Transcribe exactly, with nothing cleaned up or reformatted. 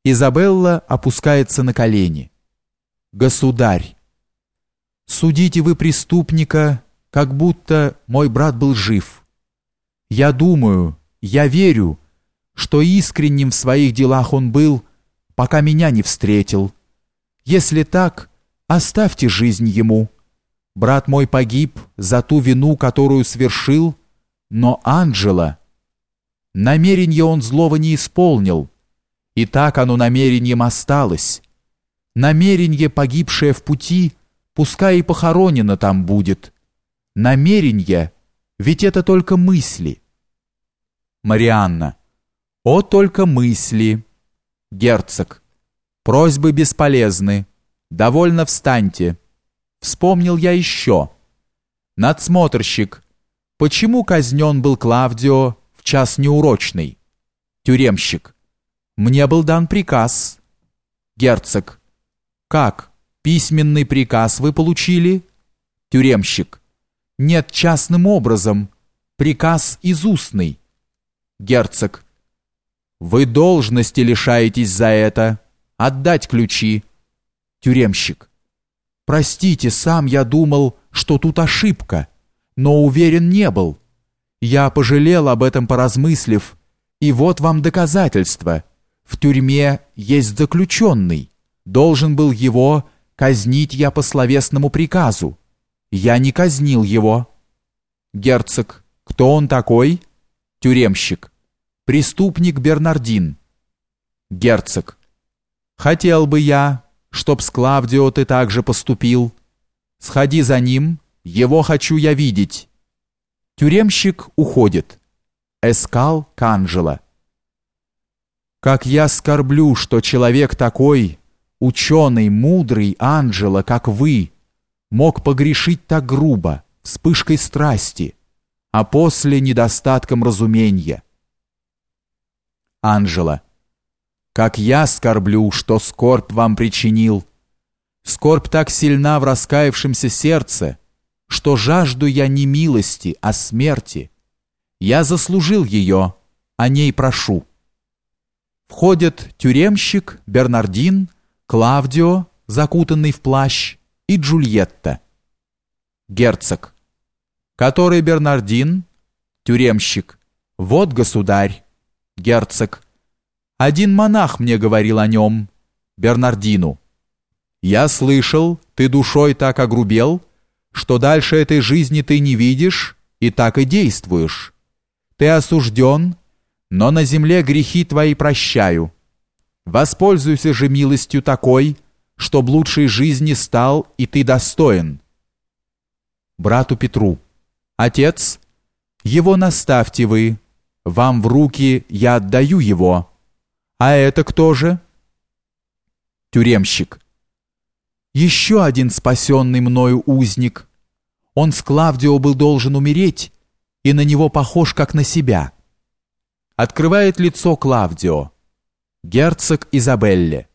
Изабелла опускается на колени. «Государь, судите вы преступника, как будто мой брат был жив. Я думаю, я верю, что искренним в своих делах он был, пока меня не встретил. Если так, оставьте жизнь ему. Брат мой погиб за ту вину, которую совершил, но Анджело, намерение он злого не исполнил, и так оно намерением осталось. Намерение, погибшее в пути, пускай и похоронено там будет. Намерение, ведь это только мысли». Марианна. «О, только мысли!» Герцог. «Просьбы бесполезны. Довольно встаньте. Вспомнил я еще. Надсмотрщик. Почему казнен был Клавдио в час неурочный?» Тюремщик. «Мне был дан приказ». Герцог. «Как? Письменный приказ вы получили?» Тюремщик. «Нет, частным образом. Приказ из устный». Герцог. «Вы должности лишаетесь за это. Отдать ключи». Тюремщик. «Простите, сам я думал, что тут ошибка, но уверен не был. Я пожалел об этом, поразмыслив, и вот вам доказательство. В тюрьме есть заключенный. Должен был его казнить я по словесному приказу. Я не казнил его». Герцог. «Кто он такой?» Тюремщик. «Преступник Бернардин». Герцог. «Хотел бы я, чтоб с Клавдио ты так же поступил. Сходи за ним, его хочу я видеть». Тюремщик уходит. Эскал к Анджело. «Как я скорблю, что человек такой, ученый, мудрый Анджело, как вы, мог погрешить так грубо, вспышкой страсти, а после недостатком разумения». Анджело. «Как я скорблю, что скорбь вам причинил. Скорбь так сильна в раскаявшемся сердце, что жажду я не милости, а смерти. Я заслужил ее, о ней прошу». Входят тюремщик, Бернардин, Клавдио, закутанный в плащ, и Джульетта. Герцог. «Который Бернардин?» Тюремщик. «Вот, государь». Герцог. «Один монах мне говорил о нем». Бернардину. «Я слышал, ты душой так огрубел, что дальше этой жизни ты не видишь и так и действуешь. Ты осужден, но на земле грехи твои прощаю. Воспользуйся же милостью такой, чтоб лучшей жизни стал и ты достоин». Брату Петру. «Отец, его наставьте вы, вам в руки я отдаю его. А это кто же?» Тюремщик. «Еще один спасенный мною узник. Он с Клавдио был должен умереть, и на него похож, как на себя». Открывает лицо Клавдио. Герцог Изабелле.